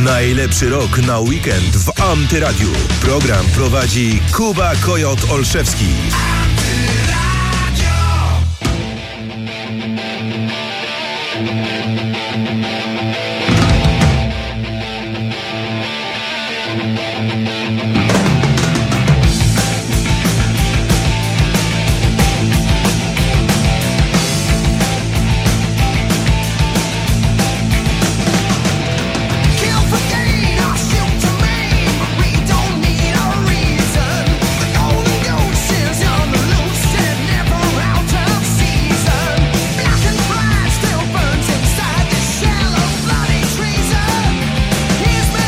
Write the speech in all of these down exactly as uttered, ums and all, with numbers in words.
Najlepszy rok na weekend w Antyradiu. Program prowadzi Kuba Kojot Olszewski. He's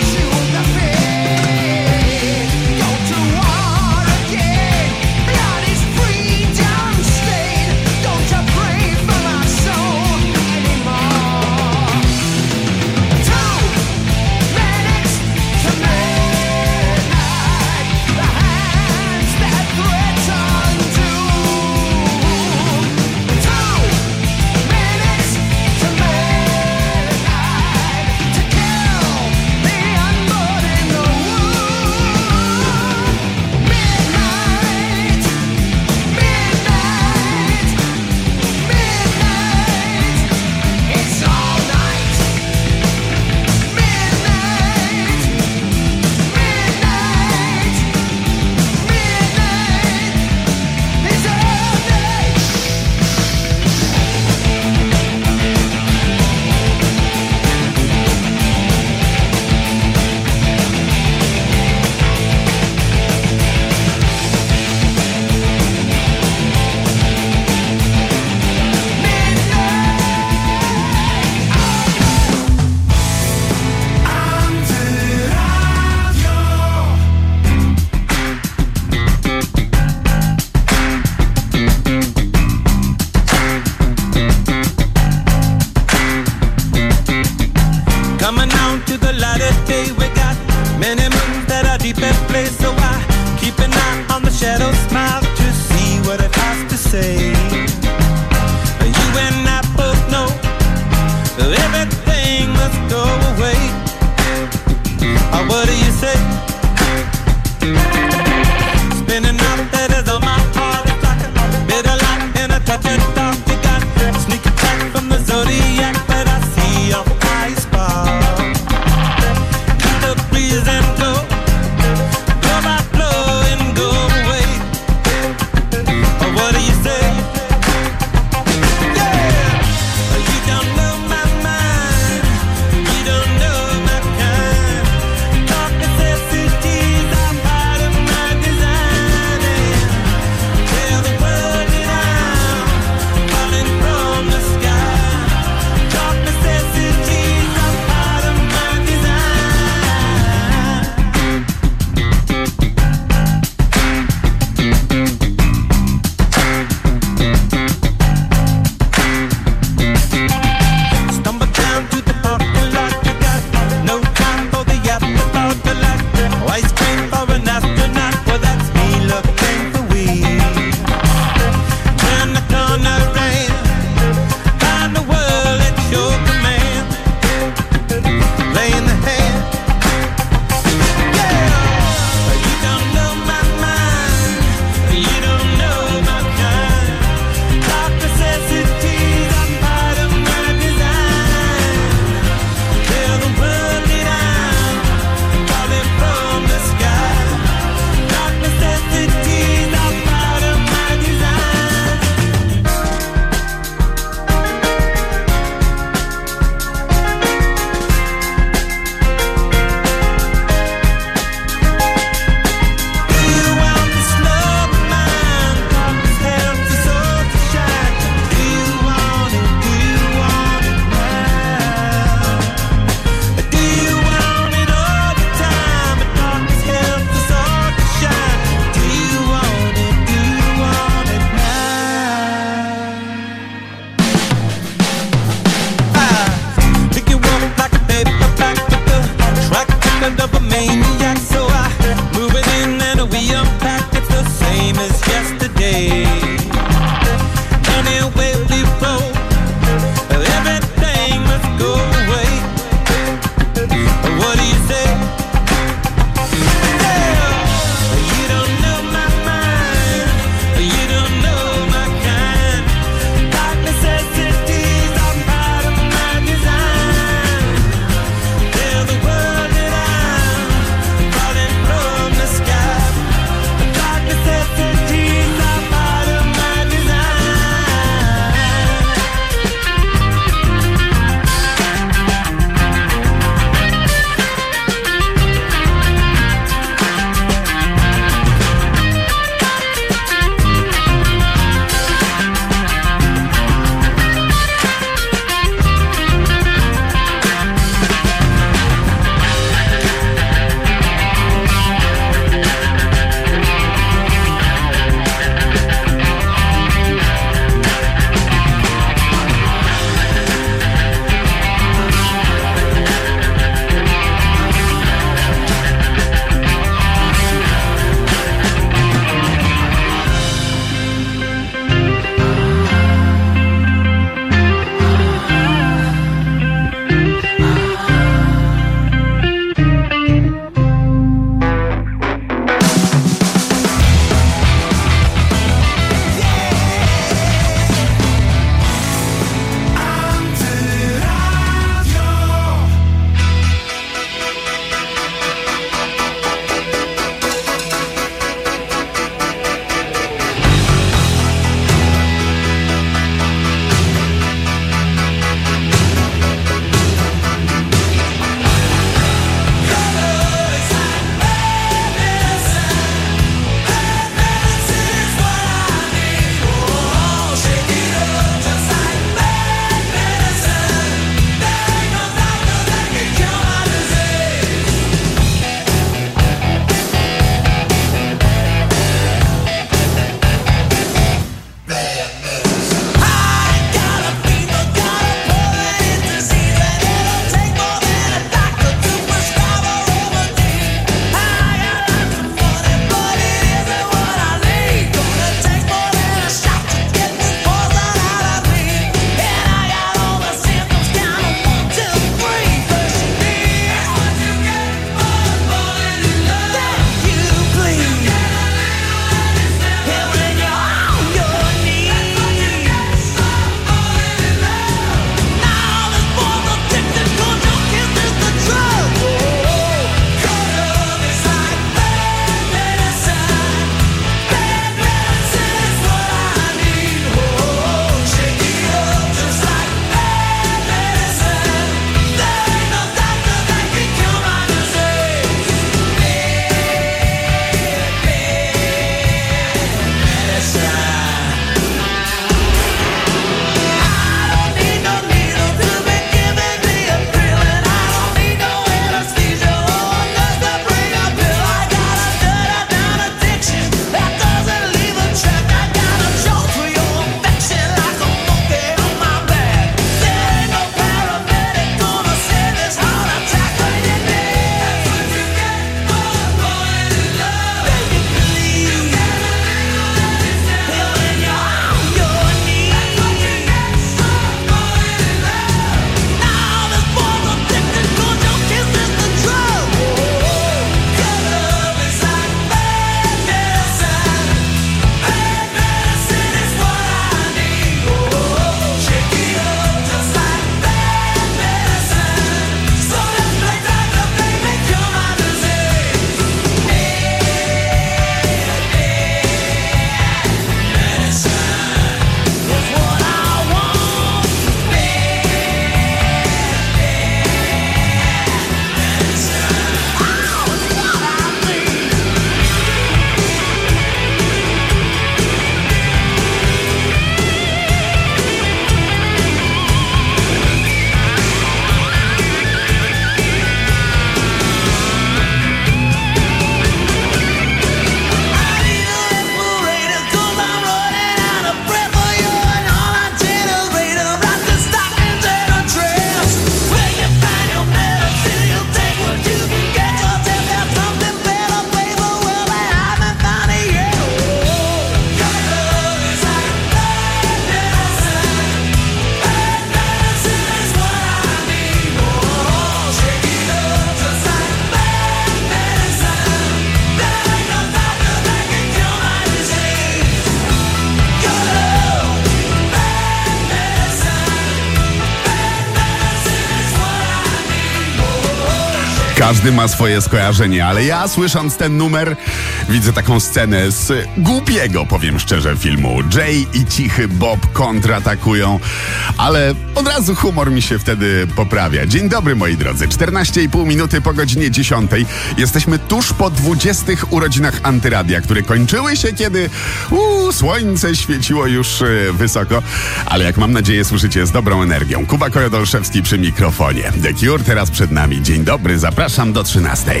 Każdy ma swoje skojarzenie, ale ja słysząc ten numer widzę taką scenę z głupiego, powiem szczerze, filmu. Jay i Cichy Bob kontratakują, ale od razu humor mi się wtedy poprawia. Dzień dobry, moi drodzy. czternaście i pół minuty po godzinie dziesiątej. Jesteśmy tuż po dwudziestych urodzinach Antyradia, które kończyły się, kiedy uu, słońce świeciło już yy, wysoko, ale jak mam nadzieję słyszycie z dobrą energią. Kuba Kojo-Dolszewski przy mikrofonie. The Cure teraz przed nami. Dzień dobry, zapraszam do trzynastej.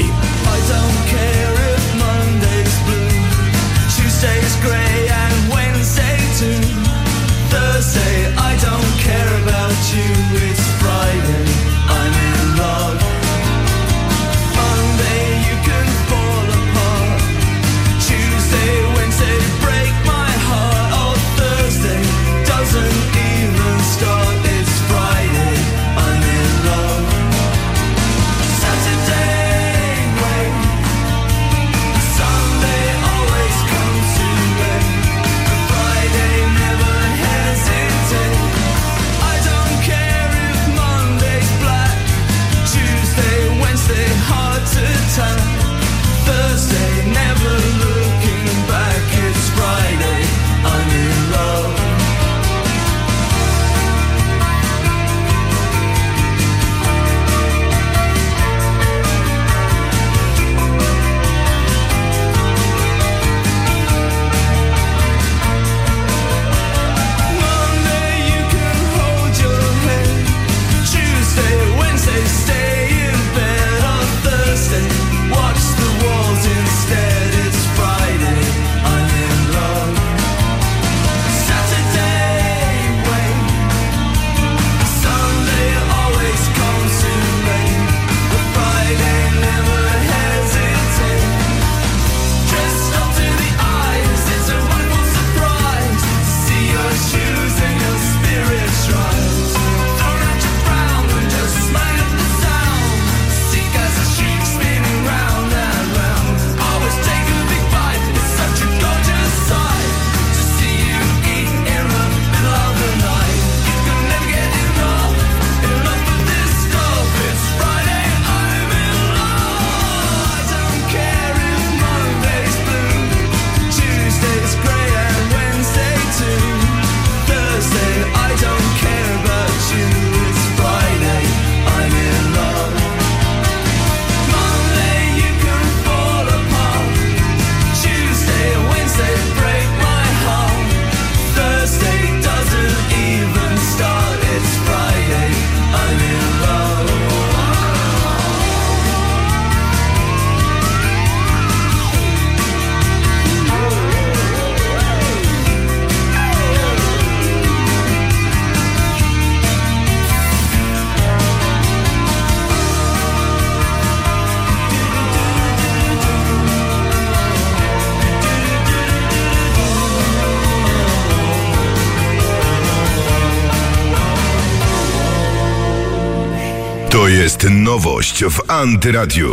To jest nowość w Antyradiu.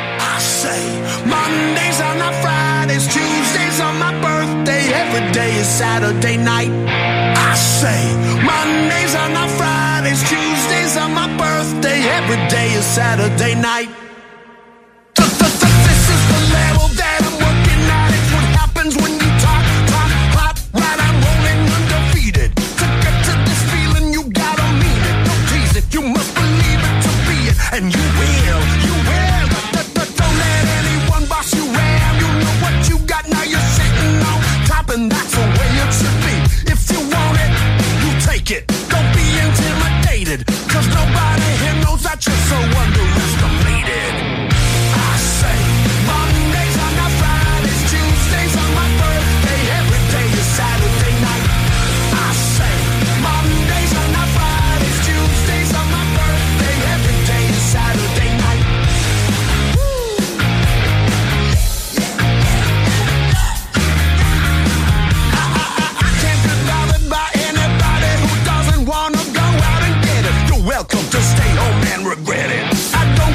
I say Mondays are not Fridays, Tuesdays are my birthday, every day is Saturday night. I say Mondays are not Fridays, Tuesdays are my birthday, every day is Saturday night. This is the level that I'm working at. It's what happens when you talk, talk, hot, right? I'm rolling undefeated. To get to this feeling, you gotta mean it. Don't tease it, you must believe it to be it, and you will, you will. Don't let anyone boss you around. You know what you got, now you're sitting on top, and that's the way it should be. If you want it, you take it. Don't be intimidated, cause nobody here knows that you're so underestimated. I say Mondays are not Fridays, Tuesdays are my birthday, every day is Saturday night. I say Mondays are not Fridays, Tuesdays are my birthday, every day is Saturday night. I, I, I, I can't be bothered by anybody who doesn't wanna go out and get it. You're welcome to stay home and regret it. I don't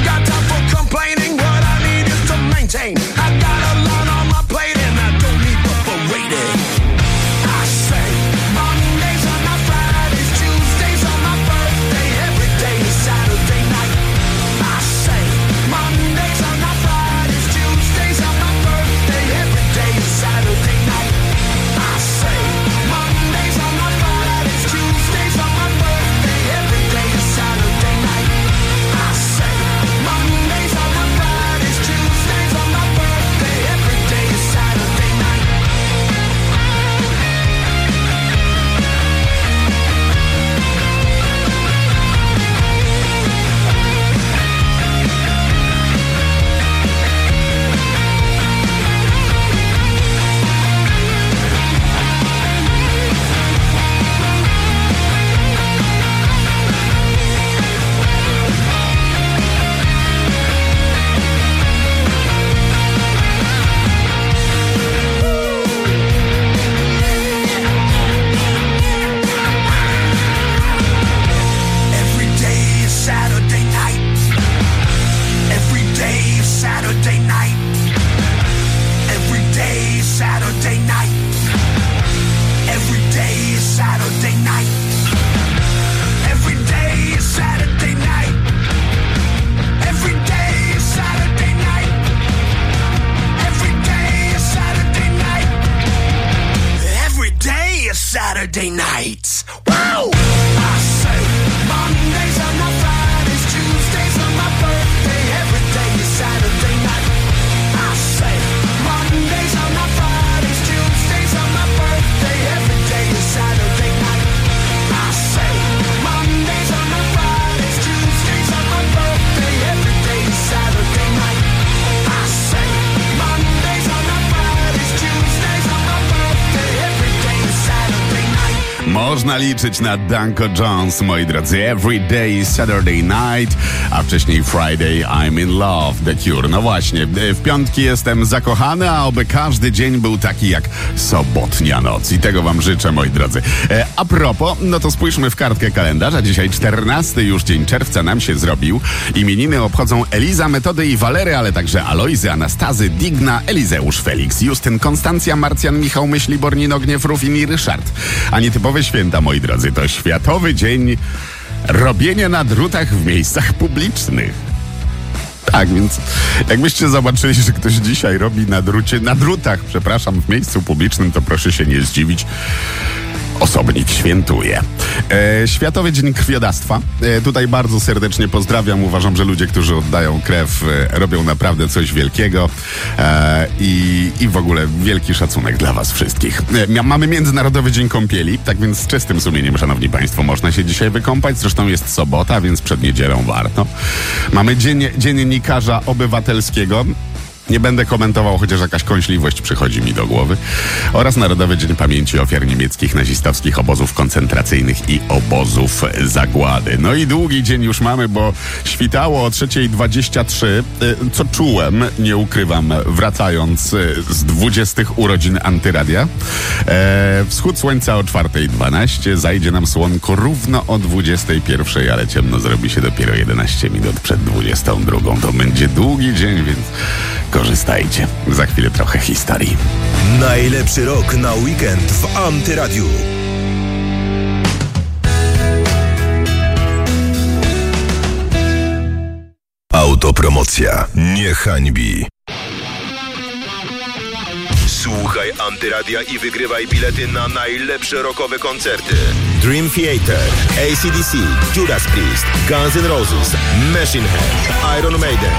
można liczyć na Danko Jones, moi drodzy. Every day Saturday night, a wcześniej Friday I'm in love, The Cure. No właśnie, w piątki jestem zakochany, a oby każdy dzień był taki jak sobotnia noc. I tego wam życzę, moi drodzy. E, a propos, no to spójrzmy w kartkę kalendarza. Dzisiaj czternasty już dzień czerwca nam się zrobił. Imieniny obchodzą Eliza, Metody i Walery, ale także Alojzy, Anastazy, Digna, Elizeusz, Felix, Justyn, Konstancja, Marcjan, Michał, Myśli, Bornino, Gniew, Rufin i Ryszard. A nietypowe święta, moi drodzy, to Światowy Dzień Robienia na drutach w miejscach publicznych. Tak, więc jakbyście zobaczyli, że ktoś dzisiaj robi na drucie, na drutach, przepraszam, w miejscu publicznym, to proszę się nie zdziwić. Osobnik świętuje. E, Światowy Dzień Krwiodawstwa. E, tutaj bardzo serdecznie pozdrawiam. Uważam, że ludzie, którzy oddają krew, e, robią naprawdę coś wielkiego e, i, i w ogóle wielki szacunek dla was wszystkich. E, mamy Międzynarodowy Dzień Kąpieli, tak więc z czystym sumieniem, szanowni państwo, można się dzisiaj wykąpać. Zresztą jest sobota, więc przed niedzielą warto. Mamy Dzień Dziennikarza Obywatelskiego. Nie będę komentował, chociaż jakaś kąśliwość przychodzi mi do głowy. Oraz Narodowy Dzień Pamięci Ofiar niemieckich nazistowskich obozów koncentracyjnych i obozów zagłady. No i długi dzień już mamy, bo świtało o trzeciej dwadzieścia trzy, co czułem, nie ukrywam, wracając z dwudziestych urodzin Antyradia. E, wschód słońca o czwartej dwanaście, zajdzie nam słonko równo o dwudziestej pierwszej, ale ciemno zrobi się dopiero jedenaście minut przed dwudziestą drugą. To będzie długi dzień, więc korzystajcie. Za chwilę trochę historii. Najlepszy rok na weekend w Antyradiu. Autopromocja nie hańbi. Słuchaj Antyradia i wygrywaj bilety na najlepsze rockowe koncerty. Dream Theater, A C D C, Judas Priest, Guns N' Roses, Machine Head, Iron Maiden.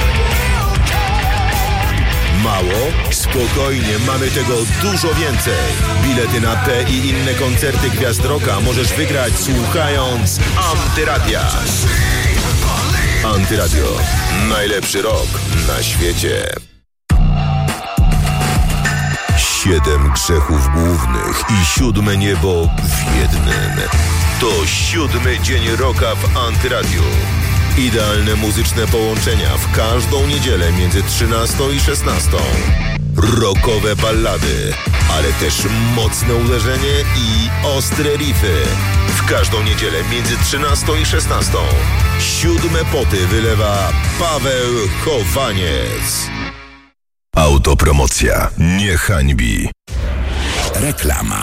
Mało? Spokojnie, mamy tego dużo więcej. Bilety na te i inne koncerty Gwiazd Rocka możesz wygrać słuchając Antyradia. Antyradio. Najlepszy rock na świecie. Siedem grzechów głównych i siódme niebo w jednym. To siódmy dzień rocka w Antyradiu. Idealne muzyczne połączenia w każdą niedzielę między trzynastą i szesnastą. Rockowe ballady, ale też mocne uderzenie i ostre riffy. W każdą niedzielę między trzynastą i szesnastą. Siódme poty wylewa Paweł Chowaniec. Autopromocja nie hańbi. Reklama.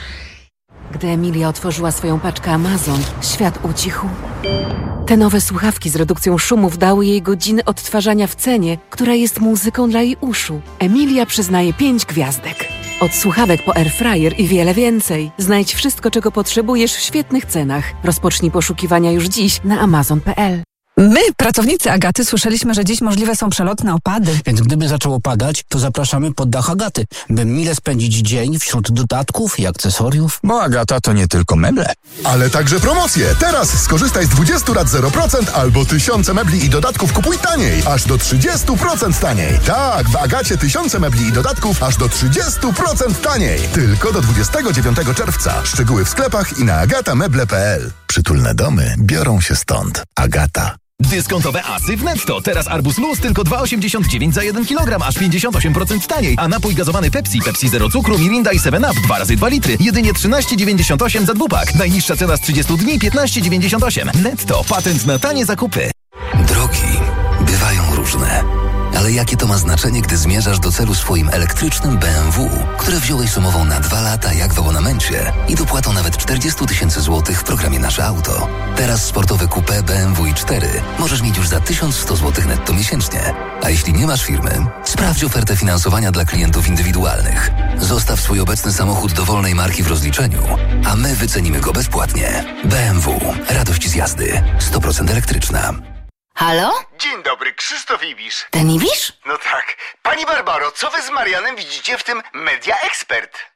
Gdy Emilia otworzyła swoją paczkę Amazon, świat ucichł. Te nowe słuchawki z redukcją szumów dały jej godziny odtwarzania w cenie, która jest muzyką dla jej uszu. Emilia przyznaje pięć gwiazdek. Od słuchawek po airfryer i wiele więcej. Znajdź wszystko, czego potrzebujesz w świetnych cenach. Rozpocznij poszukiwania już dziś na amazon kropka p l. My, pracownicy Agaty, słyszeliśmy, że dziś możliwe są przelotne opady. Więc gdyby zaczęło padać, to zapraszamy pod dach Agaty, by mile spędzić dzień wśród dodatków i akcesoriów. Bo Agata to nie tylko meble. Ale także promocje. Teraz skorzystaj z dwudziestu rat zero procent albo tysiące mebli i dodatków kupuj taniej. Aż do trzydziestu procent taniej. Tak, w Agacie tysiące mebli i dodatków aż do trzydziestu procent taniej. Tylko do dwudziestego dziewiątego czerwca. Szczegóły w sklepach i na agata meble kropka p l. Przytulne domy biorą się stąd. Agata. Dyskontowe asy w Netto. Teraz arbuz luz tylko dwa osiemdziesiąt dziewięć za jeden kilogram, aż pięćdziesiąt osiem procent taniej. A napój gazowany Pepsi, Pepsi Zero Cukru, Mirinda i seven up dwa razy dwa litry. Jedynie trzynaście dziewięćdziesiąt osiem za dwupak. Najniższa cena z trzydziestu dni piętnaście dziewięćdziesiąt osiem. Netto. Patent na tanie zakupy. Drogi bywają różne. Ale jakie to ma znaczenie, gdy zmierzasz do celu swoim elektrycznym B M W, które wziąłeś sumową na dwa lata jak w abonamencie i dopłatą nawet czterdzieści tysięcy złotych w programie Nasze Auto. Teraz sportowe coupé B M W i cztery możesz mieć już za tysiąc sto złotych netto miesięcznie. A jeśli nie masz firmy, sprawdź ofertę finansowania dla klientów indywidualnych. Zostaw swój obecny samochód dowolnej marki w rozliczeniu, a my wycenimy go bezpłatnie. B M W. Radość z jazdy. sto procent elektryczna. Halo? Dzień dobry, Krzysztof Ibisz. Ten Ibisz? No tak. Pani Barbaro, co wy z Marianem widzicie w tym Media Expert?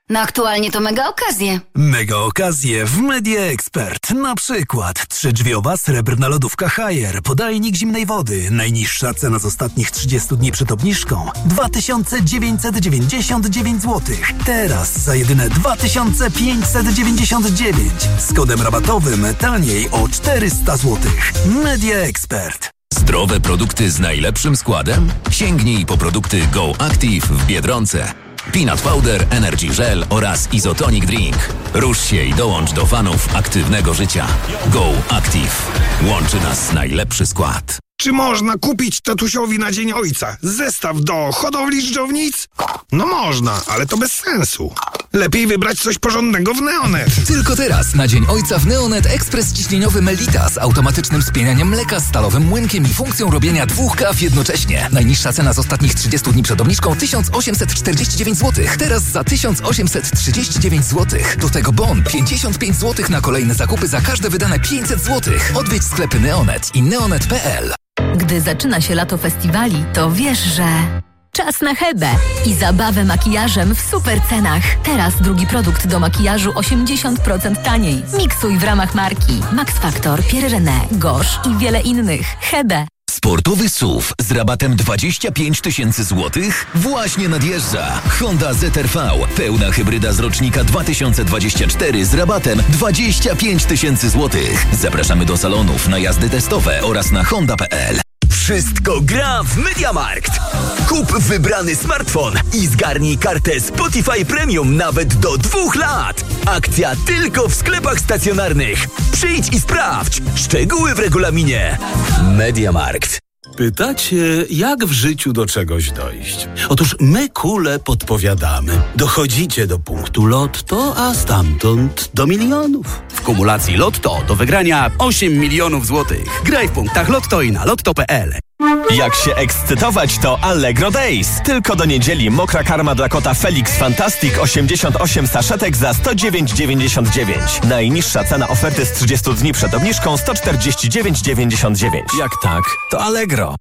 No aktualnie to mega okazje. Mega okazje w Media Expert. Na przykład trzydrzwiowa srebrna lodówka Haier, podajnik zimnej wody. Najniższa cena z ostatnich trzydziestu dni przed obniżką dwa tysiące dziewięćset dziewięćdziesiąt dziewięć złotych. Teraz za jedyne dwa tysiące pięćset dziewięćdziesiąt dziewięć. Z kodem rabatowym taniej o czterysta złotych. Media Expert. Zdrowe produkty z najlepszym składem? Sięgnij po produkty Go Active w Biedronce. Peanut Powder, Energy Gel oraz Isotonic Drink. Rusz się i dołącz do fanów aktywnego życia. Go Active. Łączy nas najlepszy skład. Czy można kupić tatusiowi na Dzień Ojca zestaw do hodowli żdżownic? No można, ale to bez sensu. Lepiej wybrać coś porządnego w Neonet. Tylko teraz na Dzień Ojca w Neonet ekspres ciśnieniowy Melita z automatycznym spienianiem mleka, stalowym młynkiem i funkcją robienia dwóch kaw jednocześnie. Najniższa cena z ostatnich trzydziestu dni przed obniżką tysiąc osiemset czterdzieści dziewięć złotych. Teraz za tysiąc osiemset trzydzieści dziewięć złotych. Do tego bon pięćdziesiąt pięć złotych na kolejne zakupy za każde wydane pięćset złotych. Odwiedź sklepy Neonet i neonet kropka p l. Gdy zaczyna się lato festiwali, to wiesz, że... Czas na Hebę i zabawę makijażem w super cenach. Teraz drugi produkt do makijażu osiemdziesiąt procent taniej. Miksuj w ramach marki Max Factor, Pierre René, Gosh i wiele innych. Hebę. Sportowy S U V z rabatem dwadzieścia pięć tysięcy złotych właśnie nadjeżdża. Honda Z R V. Pełna hybryda z rocznika dwa tysiące dwudziestego czwartego z rabatem dwadzieścia pięć tysięcy złotych. Zapraszamy do salonów na jazdy testowe oraz na honda kropka p l. Wszystko gra w MediaMarkt. Kup wybrany smartfon i zgarnij kartę Spotify Premium nawet do dwóch lat. Akcja tylko w sklepach stacjonarnych. Przyjdź i sprawdź. Szczegóły w regulaminie. MediaMarkt. Pytacie, jak w życiu do czegoś dojść? Otóż my, kule, podpowiadamy. Dochodzicie do punktu Lotto, a stamtąd do milionów. W kumulacji Lotto do wygrania osiem milionów złotych. Graj w punktach Lotto i na lotto kropka p l. Jak się ekscytować, to Allegro Days. Tylko do niedzieli mokra karma dla kota Felix Fantastic osiemdziesiąt osiem saszetek za sto dziewięć dziewięćdziesiąt dziewięć. Najniższa cena oferty z trzydziestu dni przed obniżką sto czterdzieści dziewięć dziewięćdziesiąt dziewięć. Jak tak, to Allegro.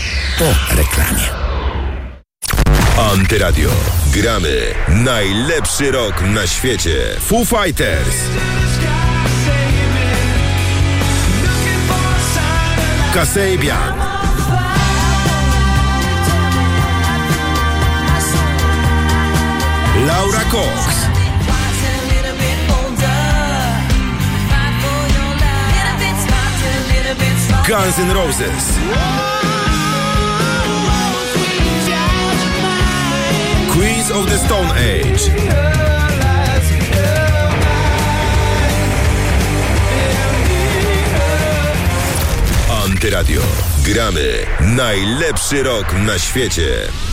Po reklamie. Antyradio. Gramy najlepszy rok na świecie. Foo Fighters. Kasabian. Laura Cox. Guns N' Roses. Queens of the Stone Age. Antyradio. Gramy najlepszy rok na świecie.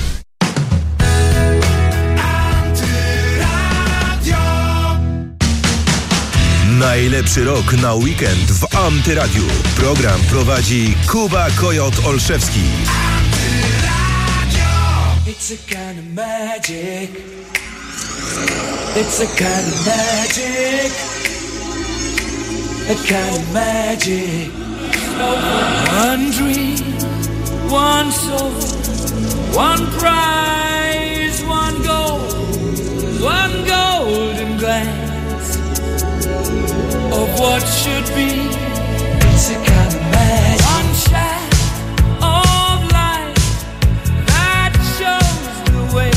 Najlepszy rok na weekend w Antyradiu. Program prowadzi Kuba Kojot Olszewski. It's a kind of magic. It's a kind of magic. A kind of magic. One dream, one soul, one prize, one goal, one golden glance of what should be. It's a kind of magic. One shot of light that shows the way.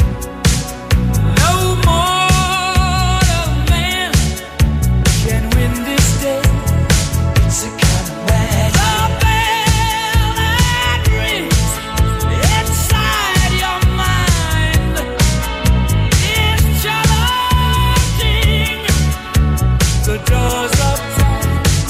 No mortal man can win this day. It's a kind of magic. The bell that rings inside your mind is challenging the doors of time.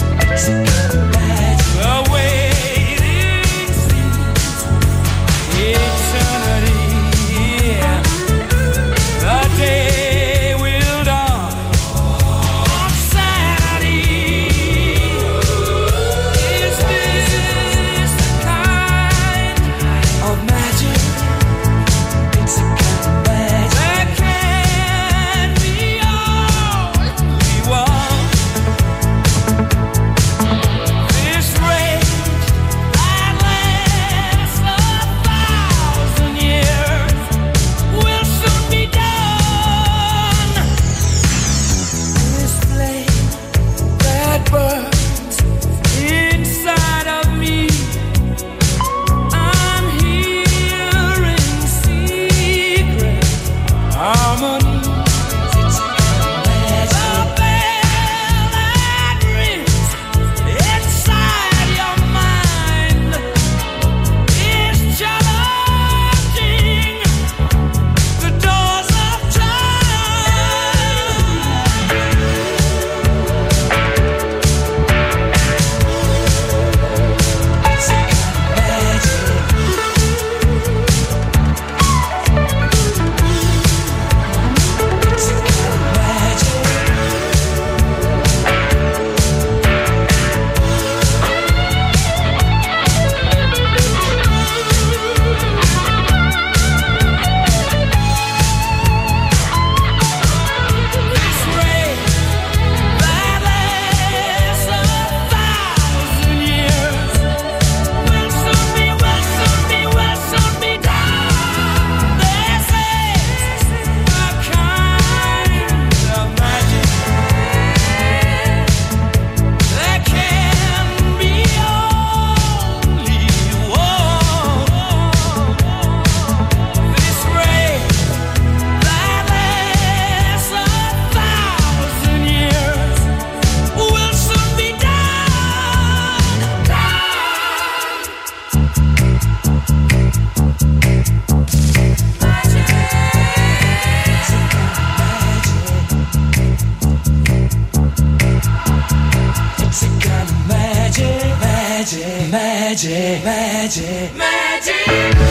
magic, magic, magic, magic.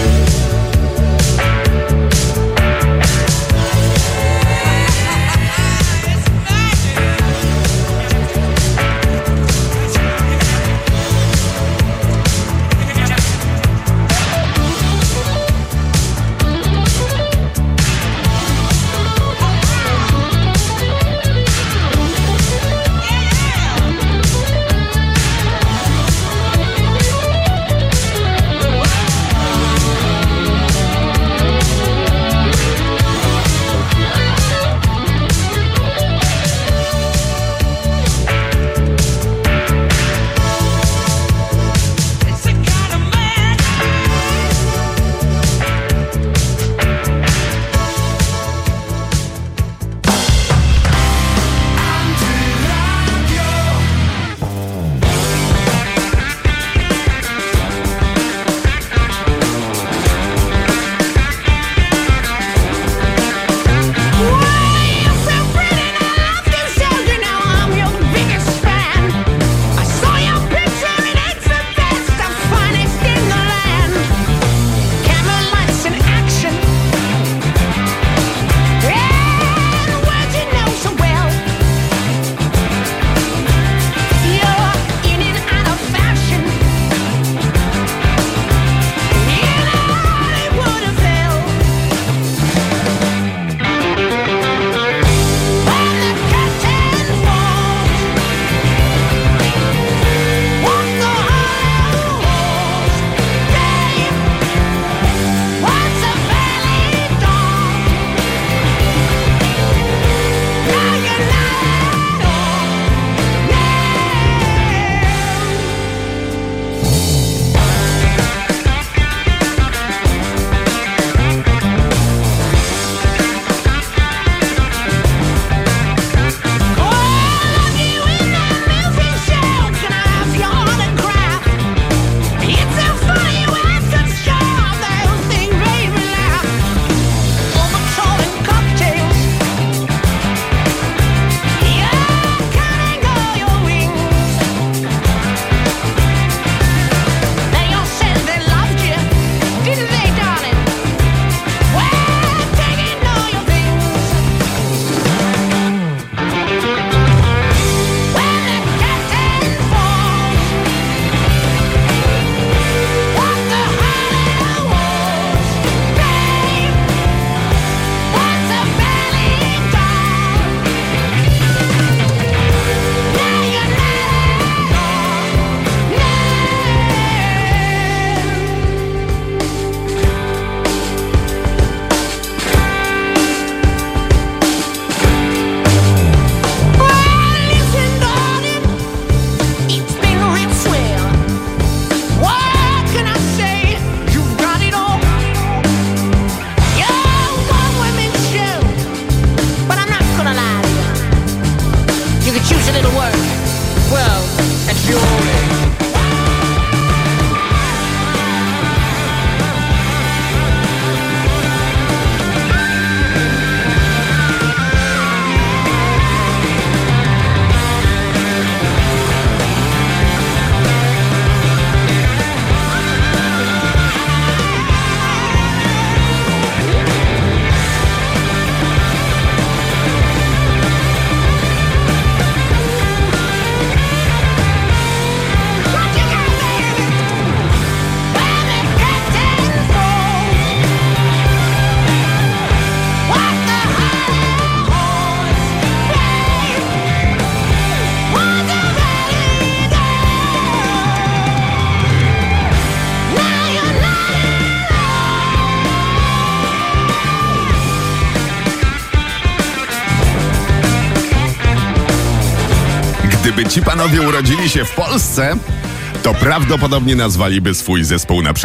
Gdyby ci panowie urodzili się w Polsce, to prawdopodobnie nazwaliby swój zespół na przykład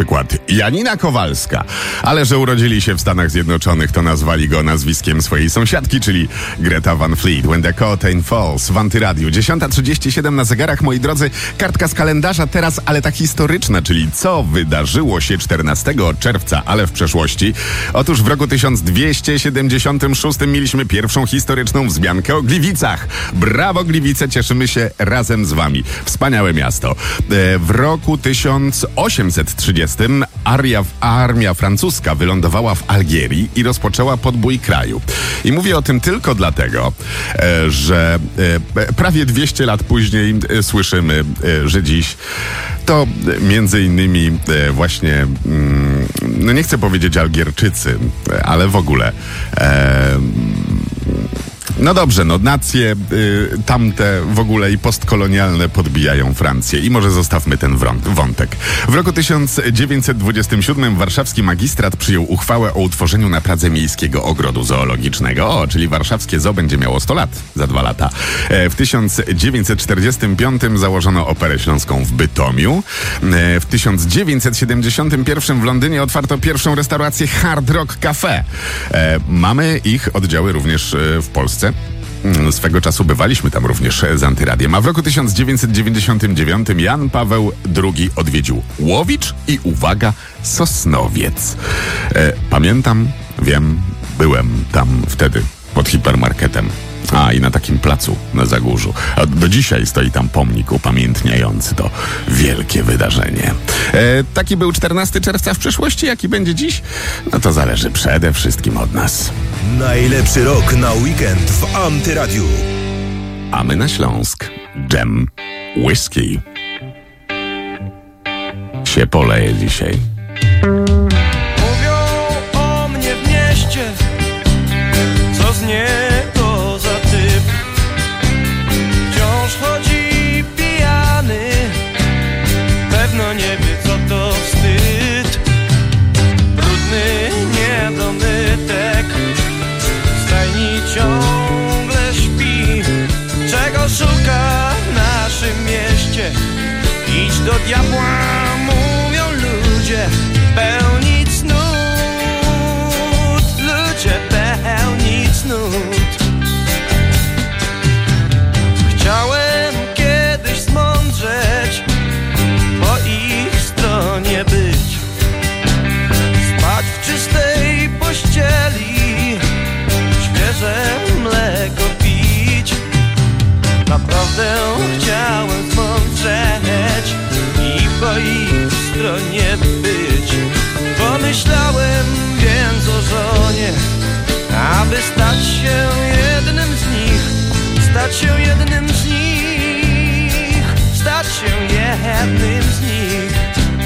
Janina Kowalska. Ale że urodzili się w Stanach Zjednoczonych, to nazwali go nazwiskiem swojej sąsiadki, czyli Greta Van Fleet. When the Curtain Falls w Antyradiu. dziesiąta trzydzieści siedem na zegarach, moi drodzy. Kartka z kalendarza teraz, ale ta historyczna, czyli co wydarzyło się czternastego czerwca, ale w przeszłości. Otóż w roku tysiąc dwieście siedemdziesiątym szóstym mieliśmy pierwszą historyczną wzmiankę o Gliwicach. Brawo Gliwice, cieszymy się razem z wami. Wspaniałe miasto. W roku tysiąc osiemset trzydziestym Aria, armia francuska wylądowała w Algierii i rozpoczęła podbój kraju. I mówię o tym tylko dlatego, że prawie dwieście lat później słyszymy, że dziś to między innymi właśnie, no nie chcę powiedzieć Algierczycy, ale w ogóle no dobrze, no nacje y, tamte w ogóle i postkolonialne podbijają Francję i może zostawmy ten wątek. W roku tysiąc dziewięćset dwudziestym siódmym warszawski magistrat przyjął uchwałę o utworzeniu na Pradze miejskiego ogrodu zoologicznego. O, czyli warszawskie zoo będzie miało sto lat za dwa lata. E, w tysiąc dziewięćset czterdziestym piątym założono Operę Śląską w Bytomiu. E, w tysiąc dziewięćset siedemdziesiątym pierwszym w Londynie otwarto pierwszą restaurację Hard Rock Cafe. E, mamy ich oddziały również e, w Polsce. Swego czasu bywaliśmy tam również z Antyradiem. A w roku tysiąc dziewięćset dziewięćdziesiątym dziewiątym Jan Paweł drugi odwiedził Łowicz i uwaga, Sosnowiec. E, pamiętam, wiem, byłem tam wtedy pod hipermarketem. A, i na takim placu na Zagórzu. A do dzisiaj stoi tam pomnik upamiętniający to wielkie wydarzenie. E, taki był czternastego czerwca w przeszłości, jaki będzie dziś? No to zależy przede wszystkim od nas. Najlepszy rok na weekend w Antyradiu. A my na Śląsk. Dżem, whisky. Się poleje dzisiaj. Mówią o mnie w mieście, co z niego za typ. Wciąż chodzi pijany, pewno nie wie co to wstyd. Brudny niedomytek, w stajni ciągle śpi. Czego szuka w naszym mieście? Idź do diabła, mówią ludzie, pełni cnót. Ludzie pełni cnót. Chciałem kiedyś zmądrzeć, po ich stronie być, spać w czystej pościeli, świeże mleko pić. Naprawdę chciałem zmądrzeć i po ich stronie być. Pomyślałem więc o żonie, aby stać się jednym z nich, stać się jednym z nich, stać się jednym z nich.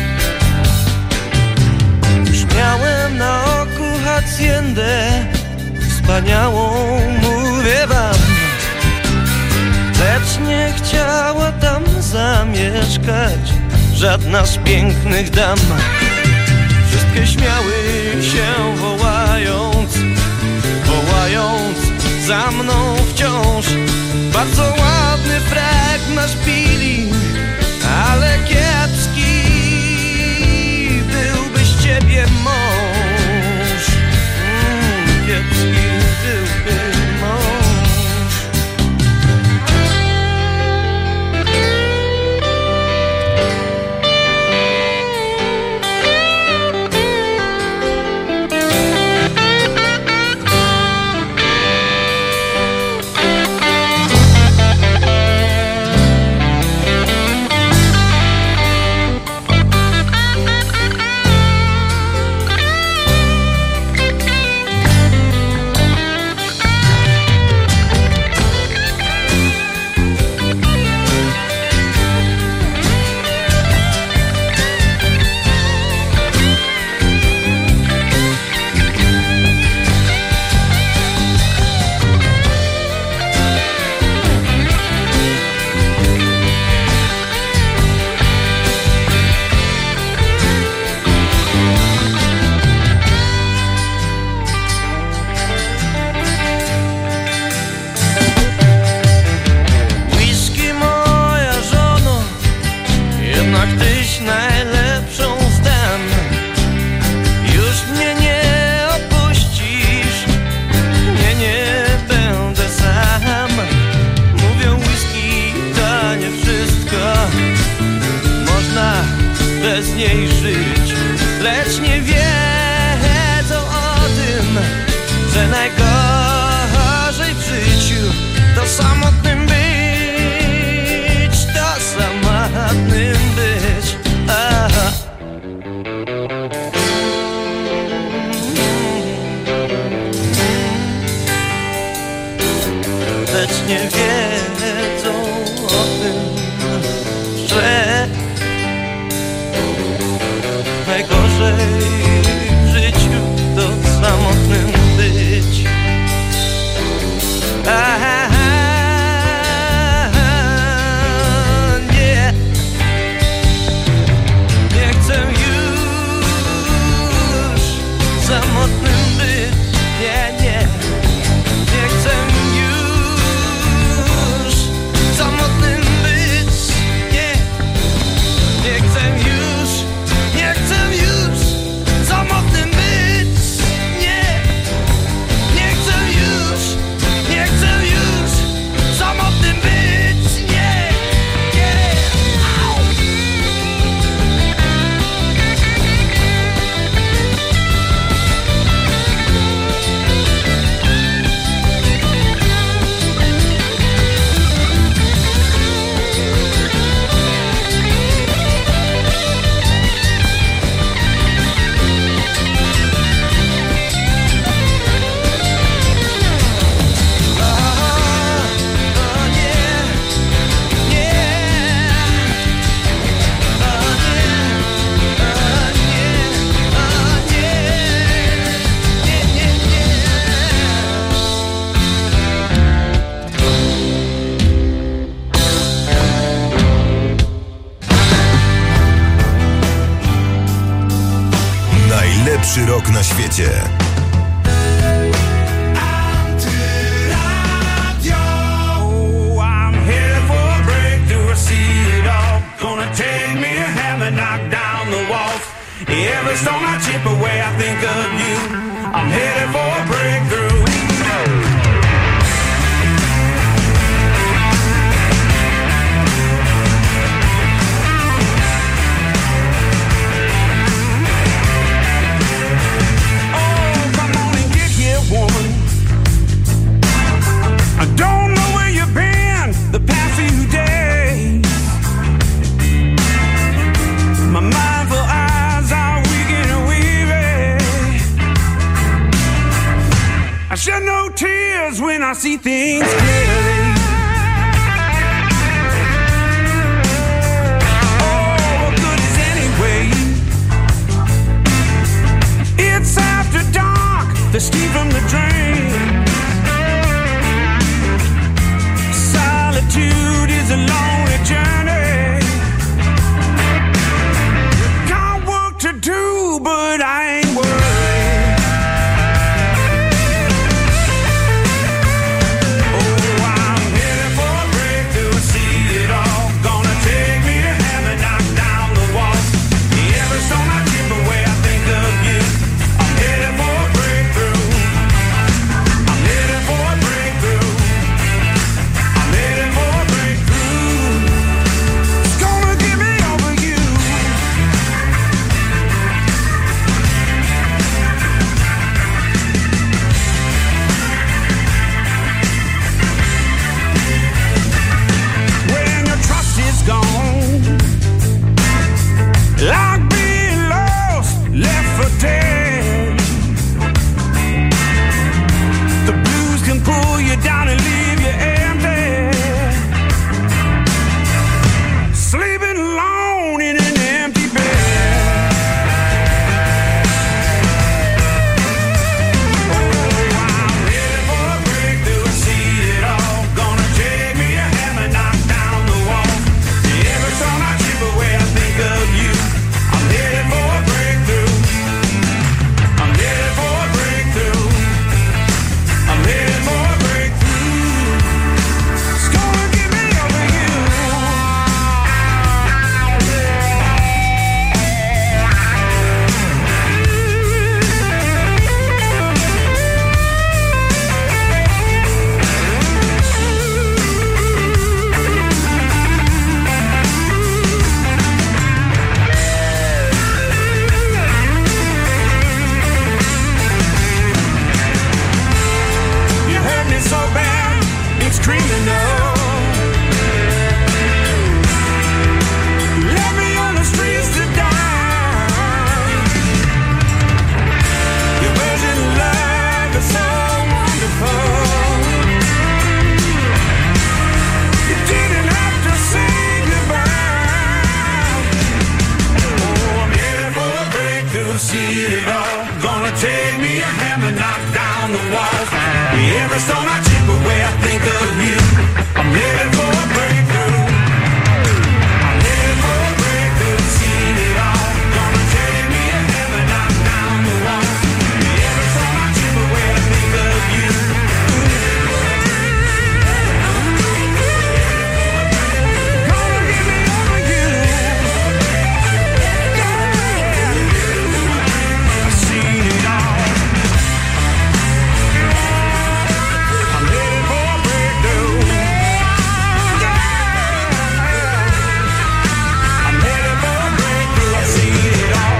Już miałem na oku haciendę wspaniałą, mówię wam, lecz nie chciała tam zamieszkać żadna z pięknych dam. Wszystkie śmiały się wołając, wołając za mną wciąż. Bardzo ładny frek masz, Billy, ale kiepski byłby z ciebie mąż. Mm, kiepski byłby mąż. bez niej żyć. Lecz nie wiedzą o tym, że najgorzej w życiu to samotnym być, to samotnym być. Aha. Lecz nie wiedzą o tym, że najgorzej w życiu to samotnym być. Aha, nie, nie chcę już samotnym być. Nie, nie, nie chcę już samotnym być. Nie, nie chcę już, nie chcę już samotnym być. Nie, nie chcę już, nie chcę już samotnym być. Nie, nie. Au. Najlepszy rok na świecie. I'm headed for a breakthrough, I see it all. Gonna take me a hammer, knock down the walls. Every stone I chip away, I think of you. I'm headed for a breakthrough. I don't know where you've been the past few days. My mindful eyes are weak and weary. I shed no tears when I see things clearly. Oh, what good is anyway? It's after dark, the steam from the drain. Solitude is a lonely journey. Got work to do, but I ain't worried. Oh, I I've seen it all. Gonna take me a hammer, knock down the walls. Every stone I chip away, I think of you. I'm living for a breakthrough. I'm living for a breakthrough. Seen it all. Gonna take me a hammer, knock down the walls. Every stone I chip away, I think of you. Gonna give me over you. I've seen it all. I'm living for a breakthrough. I'm living for a breakthrough. I've seen it all.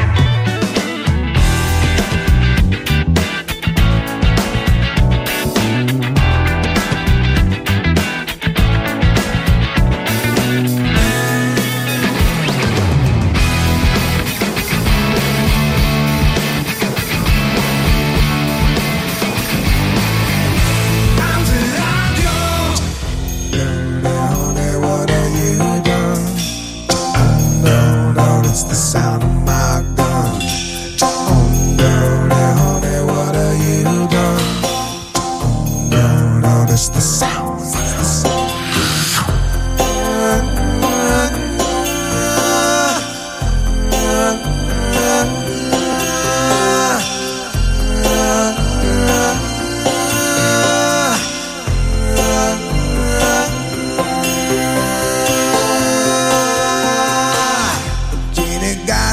It's the sound of my gun. Oh no, no, honey, what have you done? Oh no, no, it's the sound. It's the sound. Genie got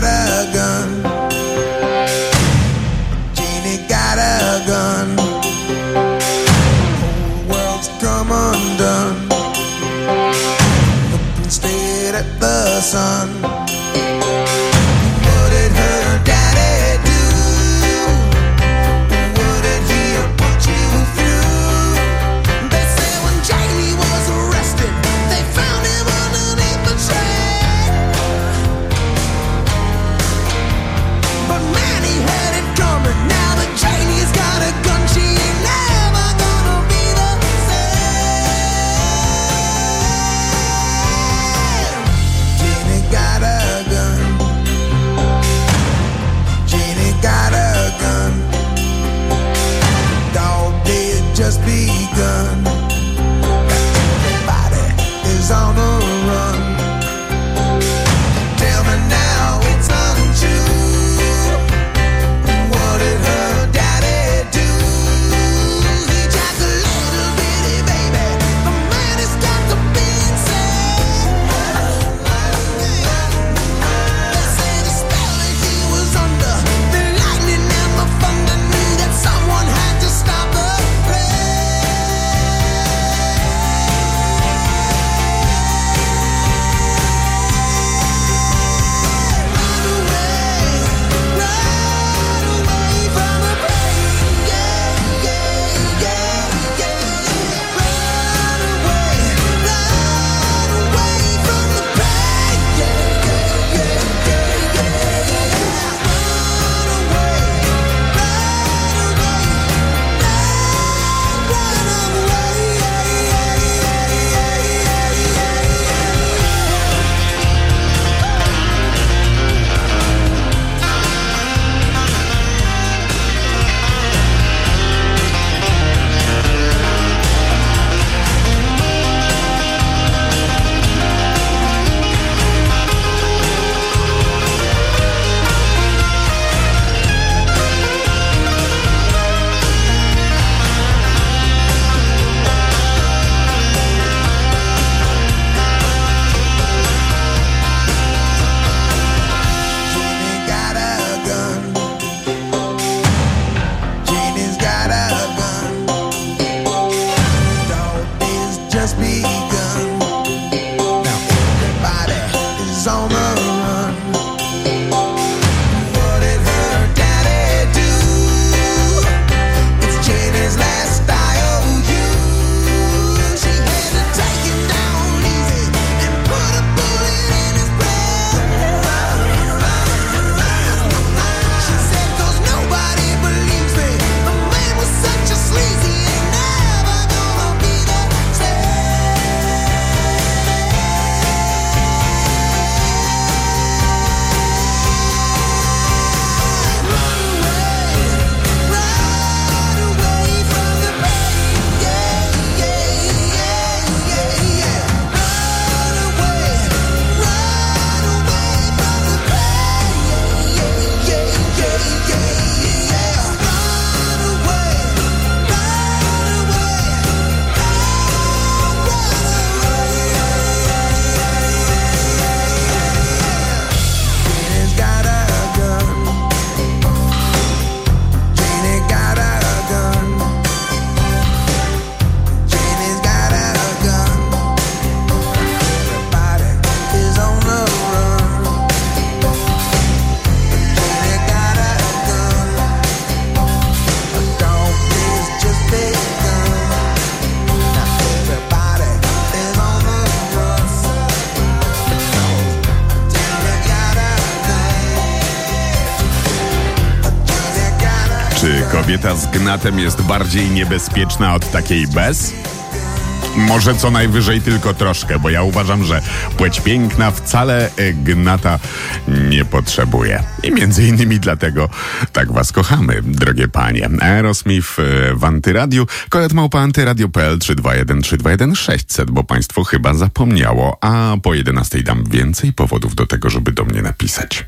kobieta z gnatem jest bardziej niebezpieczna od takiej bez? Może co najwyżej tylko troszkę, bo ja uważam, że płeć piękna wcale gnata nie potrzebuje. I między innymi dlatego tak was kochamy, drogie panie. Aerosmith w Antyradiu, kolet małpa antyradio kropka p l trzy dwa jeden trzy dwa jeden sześćset, bo państwo chyba zapomniało, a po jedenastej dam więcej powodów do tego, żeby do mnie napisać.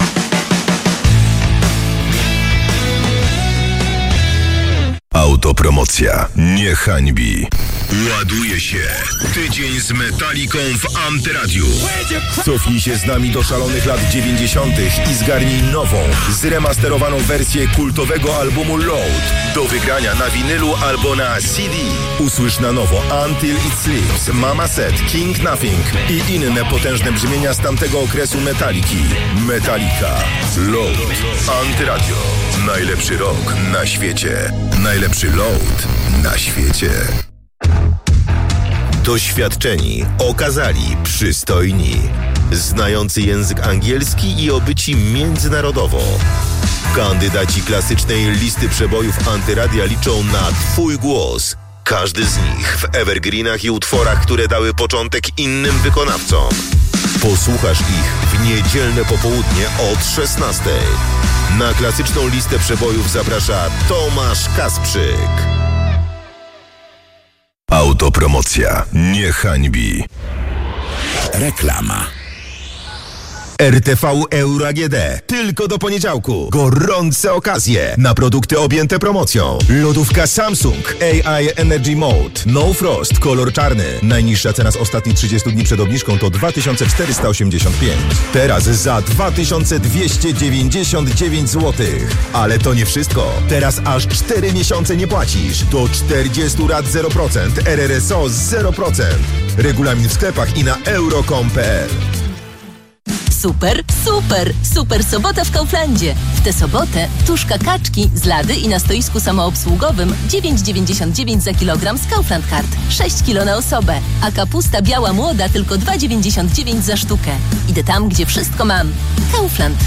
Autopromocja nie hańbi. Ładuje się. Tydzień z Metaliką w Antyradiu. Cofnij się z nami do szalonych lat dziewięćdziesiątych i zgarnij nową, zremasterowaną wersję kultowego albumu Load. Do wygrania na winylu albo na C D. Usłysz na nowo Until It Sleeps, Mama Set, King Nothing i inne potężne brzmienia z tamtego okresu Metaliki. Metallica. Load. Antyradio. Najlepszy rock na świecie. Najlepszy load na świecie. Doświadczeni, okazali, przystojni, znający język angielski i obyci międzynarodowo. Kandydaci klasycznej listy przebojów Antyradia liczą na twój głos. Każdy z nich w evergreenach i utworach, które dały początek innym wykonawcom. Posłuchasz ich w niedzielne popołudnie od szesnastej. Na klasyczną listę przebojów zaprasza Tomasz Kasprzyk. Autopromocja nie hańbi. Reklama. R T V Euro A G D. Tylko do poniedziałku. Gorące okazje na produkty objęte promocją. Lodówka Samsung A I Energy Mode. No Frost. Kolor czarny. Najniższa cena z ostatnich trzydziestu dni przed obniżką to dwa tysiące czterysta osiemdziesiąt pięć. Teraz za dwa tysiące dwieście dziewięćdziesiąt dziewięć złotych. Ale to nie wszystko. Teraz aż cztery miesiące nie płacisz. Do czterdziestu rat zero procent. R R S O zero procent. Regulamin w sklepach i na euro kropka com kropka p l. Super, super, super sobota w Kauflandzie. W tę sobotę tuszka kaczki z lady i na stoisku samoobsługowym dziewięć dziewięćdziesiąt dziewięć za kilogram z Kaufland Card. sześć kilo na osobę. A kapusta biała młoda tylko dwa dziewięćdziesiąt dziewięć za sztukę. Idę tam, gdzie wszystko mam. Kaufland.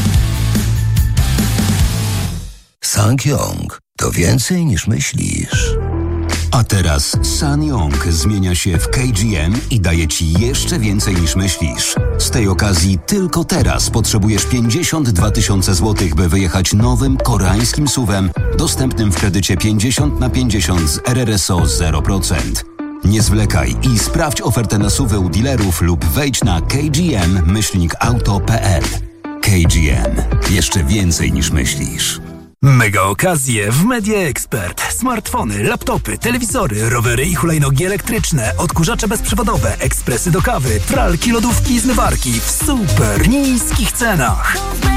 Sangyong to więcej niż myślisz. A teraz SsangYong zmienia się w K G M i daje Ci jeszcze więcej niż myślisz. Z tej okazji tylko teraz potrzebujesz pięćdziesiąt dwa tysiące złotych, by wyjechać nowym koreańskim suwem dostępnym w kredycie pięćdziesiąt na pięćdziesiąt z R R S O zero procent. Nie zwlekaj i sprawdź ofertę na suwy u dealerów lub wejdź na kgm myślnik auto kropka p l. K G M. Jeszcze więcej niż myślisz. Mega okazje w Media Expert. Smartfony, laptopy, telewizory, rowery i hulajnogi elektryczne, odkurzacze bezprzewodowe, ekspresy do kawy, pralki, lodówki i zmywarki w super niskich cenach.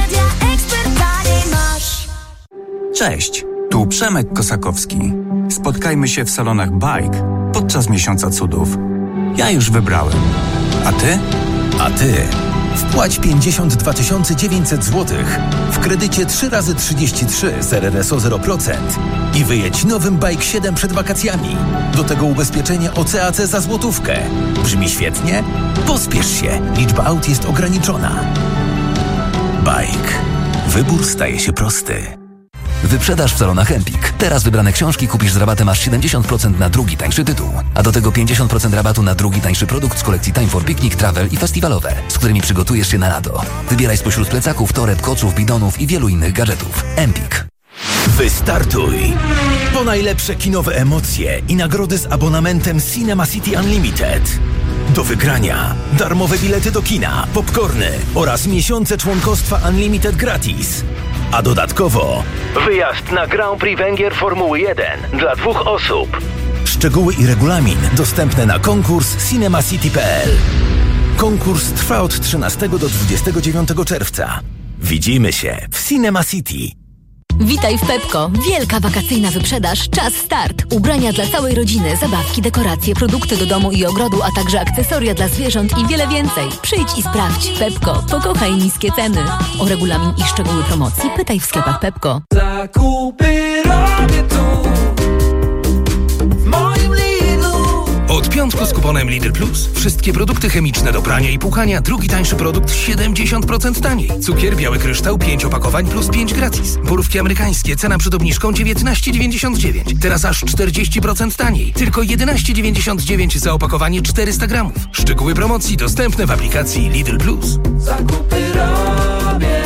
Cześć, tu Przemek Kosakowski. Spotkajmy się w salonach Bike podczas Miesiąca Cudów. Ja już wybrałem. A ty? A ty? Wpłać pięćdziesiąt dwa tysiące dziewięćset złotych w kredycie trzy razy trzydzieści trzy z R R S O zero procent i wyjedź nowym Bike siedem przed wakacjami. Do tego ubezpieczenie O C A C za złotówkę. Brzmi świetnie? Pospiesz się, liczba aut jest ograniczona. Bike. Wybór staje się prosty. Wyprzedaż w salonach Empik. Teraz wybrane książki kupisz z rabatem aż siedemdziesiąt procent na drugi tańszy tytuł. A do tego pięćdziesiąt procent rabatu na drugi tańszy produkt z kolekcji Time for Picnic, Travel i festiwalowe, z którymi przygotujesz się na lato. Wybieraj spośród plecaków, toreb, koców, bidonów i wielu innych gadżetów. Empik. Wystartuj! Po najlepsze kinowe emocje i nagrody z abonamentem Cinema City Unlimited. Do wygrania darmowe bilety do kina, popcorny oraz miesiące członkostwa Unlimited gratis. A dodatkowo wyjazd na Grand Prix Węgier Formuły jeden dla dwóch osób. Szczegóły i regulamin dostępne na konkurs cinemacity kropka p l. Konkurs trwa od trzynastego do dwudziestego dziewiątego czerwca. Widzimy się w Cinema City. Witaj w Pepko. Wielka wakacyjna wyprzedaż. Czas start. Ubrania dla całej rodziny, zabawki, dekoracje, produkty do domu i ogrodu, a także akcesoria dla zwierząt i wiele więcej. Przyjdź i sprawdź. Pepko. Pokochaj niskie ceny. O regulamin i szczegóły promocji pytaj w sklepach Pepko. Zakupy robię tu, w moim Lidlu. Od piątku z kuponem Lidl Plus. Wszystkie produkty chemiczne do prania i płukania, drugi tańszy produkt siedemdziesiąt procent taniej. Cukier biały kryształ, pięć opakowań plus pięć gratis. Borówki amerykańskie, cena przed obniżką dziewiętnaście dziewięćdziesiąt dziewięć. Teraz aż czterdzieści procent taniej. Tylko jedenaście dziewięćdziesiąt dziewięć za opakowanie czterysta gramów. Szczegóły promocji dostępne w aplikacji Lidl Plus. Zakupy robię.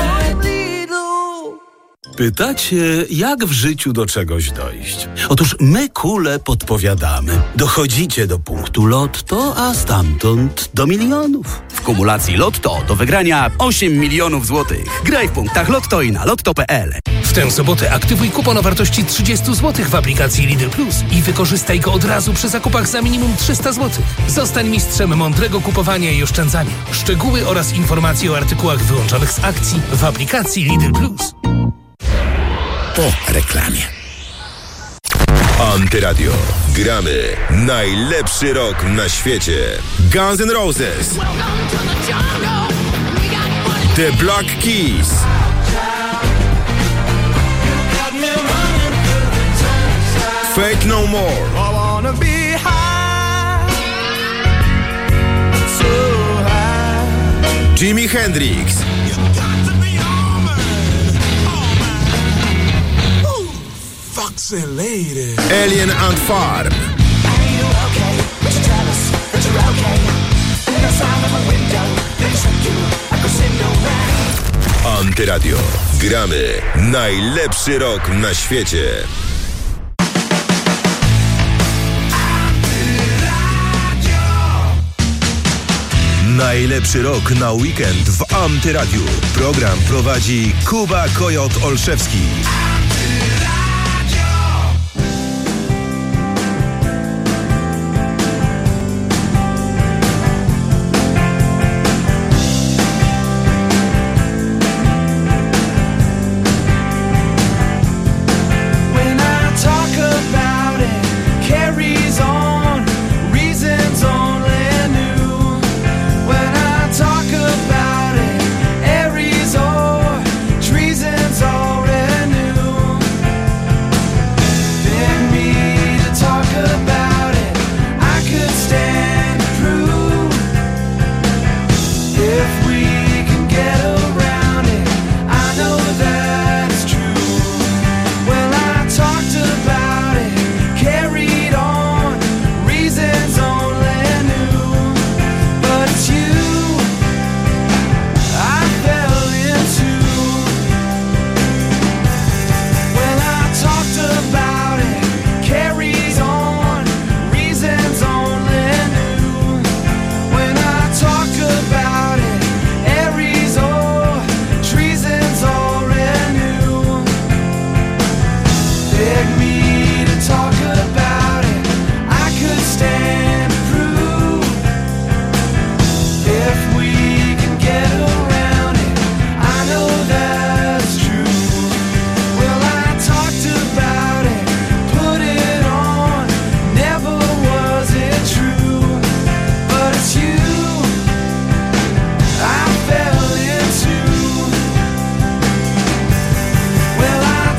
Pytacie, jak w życiu do czegoś dojść? Otóż my kule podpowiadamy. Dochodzicie do punktu Lotto, a stamtąd do milionów. W kumulacji Lotto do wygrania osiem milionów złotych. Graj w punktach Lotto i na lotto kropka p l. W tę sobotę aktywuj kupon o wartości trzydzieści złotych w aplikacji Lidl Plus i wykorzystaj go od razu przy zakupach za minimum trzysta złotych. Zostań mistrzem mądrego kupowania i oszczędzania. Szczegóły oraz informacje o artykułach wyłączonych z akcji w aplikacji Lidl Plus. Po reklamie. Antyradio. Gramy najlepszy rok na świecie. Guns N' Roses, The Black Keys, Faith No More, Jimi Hendrix, Alien and Farm. Antyradio. Gramy najlepszy rok na świecie. Najlepszy rok na weekend w Antyradiu. Program prowadzi Kuba Kojot Olszewski.